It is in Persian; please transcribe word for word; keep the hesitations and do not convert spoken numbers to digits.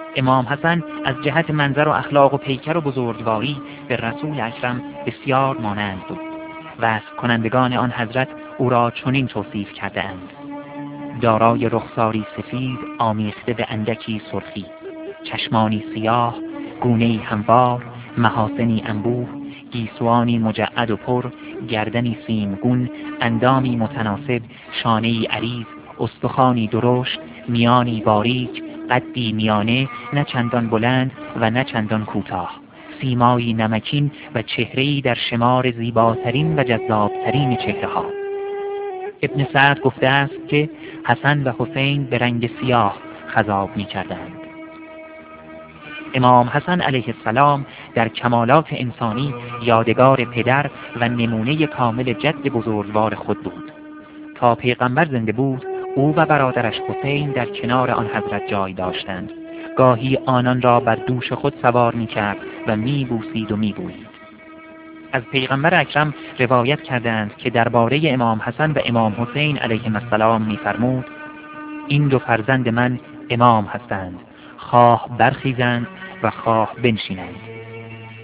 امام حسن از جهت منظر و اخلاق و پیکر و بزرگواری به رسول اکرم بسیار مانند بود. وصف کنندگان آن حضرت او را چنین توصیف کرده اند: دارای رخساری سفید آمیخته به اندکی سرخی، چشمانی سیاه، گونه‌ای هموار، محاسنی انبوه، گیسوانی مجعد و پر، گردنی سیمگون، اندامی متناسب، شانه‌ای عریض، استخوانی درشت، میانی باریک، قدی میانه، نه چندان بلند و نه چندان کوتاه، سیمایی نمکین و چهره‌ای در شمار زیباترین و جذابترین چهره‌ها. ابن سعد گفته است که حسن و حسین به رنگ سیاه خضاب می‌کردند. امام حسن علیه السلام در کمالات انسانی یادگار پدر و نمونه کامل جد بزرگوار خود بود. تا پیغمبر زنده بود، او و برادرش حسین در کنار آن حضرت جای داشتند. گاهی آنان را بر دوش خود سوار می‌کرد و می‌بوسید و می‌گویید. از پیغمبر اکرم روایت کردند که درباره امام حسن و امام حسین علیهم السلام می‌فرمود: این دو فرزند من امام هستند، خواه برخیزند و خواه بنشینند.